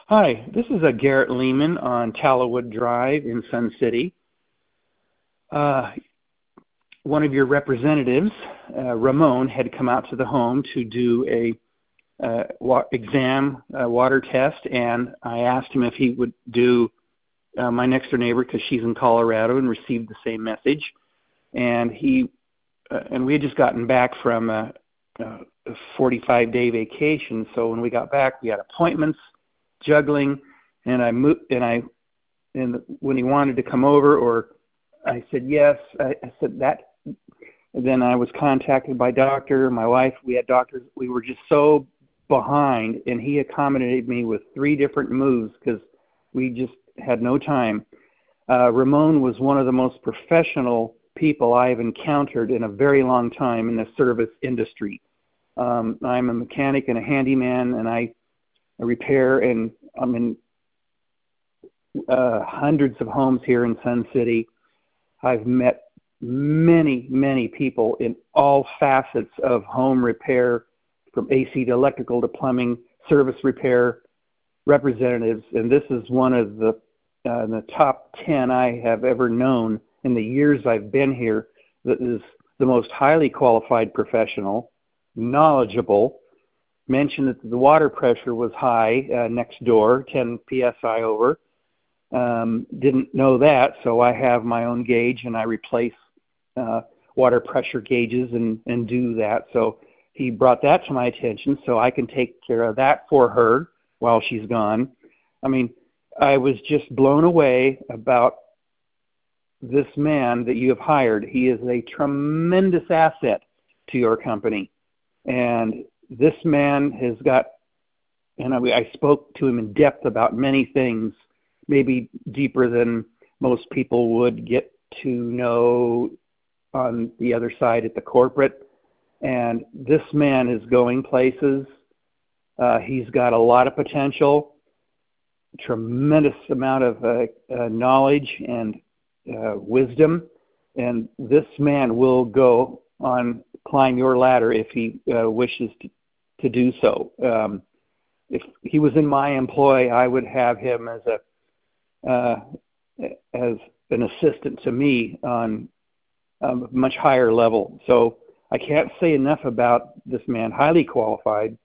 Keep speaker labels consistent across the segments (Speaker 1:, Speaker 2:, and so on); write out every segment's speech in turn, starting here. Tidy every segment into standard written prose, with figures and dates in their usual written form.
Speaker 1: Hi, this is Garrett Lehman on Tallowood Drive in Sun City. One of your representatives, Ramon, had come out to the home to do a water test, and I asked him if he would do my next door neighbor, because she's in Colorado, and received the same message. And we had just gotten back from a 45-day vacation, so when we got back, we had appointments, juggling, and when he wanted to come over, or I said yes, I said that. And then I was contacted by doctor, my wife, we had doctors. We were just so behind, and he accommodated me with 3 different moves because we just had no time. Ramon was one of the most professional people I've encountered in a very long time in the service industry. I'm a mechanic and a handyman, and I repair, and I'm in hundreds of homes here in Sun City. I've met many people in all facets of home repair, from AC to electrical to plumbing, service repair representatives, and this is one of the top 10 I have ever known in the years I've been here. That is the most highly qualified professional, knowledgeable. Mentioned that the water pressure was high next door, 10 psi over. Didn't know that, so I have my own gauge, and I replace water pressure gauges and do that. So he brought that to my attention, so I can take care of that for her while she's gone. I mean, I was just blown away about this man that you have hired. He is a tremendous asset to your company, and this man has got, and I spoke to him in depth about many things, maybe deeper than most people would get to know on the other side at the corporate. And this man is going places. He's got a lot of potential, tremendous amount of knowledge and wisdom. And this man will go on, climb your ladder if he wishes to do so. If he was in my employ, I would have him as an assistant to me on a much higher level. So I can't say enough about this man, highly qualified.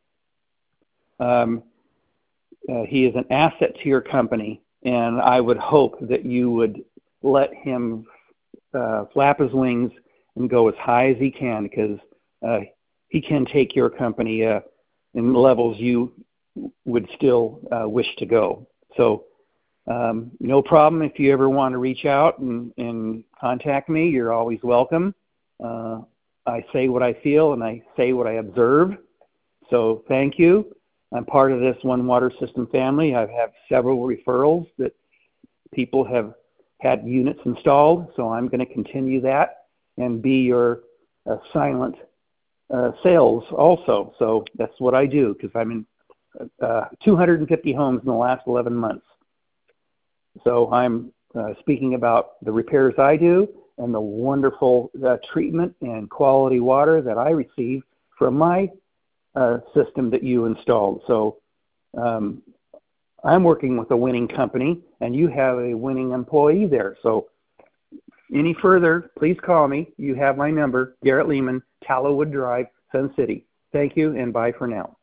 Speaker 1: He is an asset to your company, and I would hope that you would let him flap his wings and go as high as he can, because he can take your company in levels you would still wish to go. So no problem. If you ever want to reach out and contact me, you're always welcome. I say what I feel, and I say what I observe. So thank you. I'm part of this One Water System family. I have several referrals that people have had units installed, so I'm going to continue that and be your silent sales also. So that's what I do, because I'm in 250 homes in the last 11 months. So I'm speaking about the repairs I do and the wonderful treatment and quality water that I receive from my system that you installed. So I'm working with a winning company, and you have a winning employee there. So any further, please call me. You have my number, Garrett Lehman, Tallowood Drive, Sun City. Thank you, and bye for now.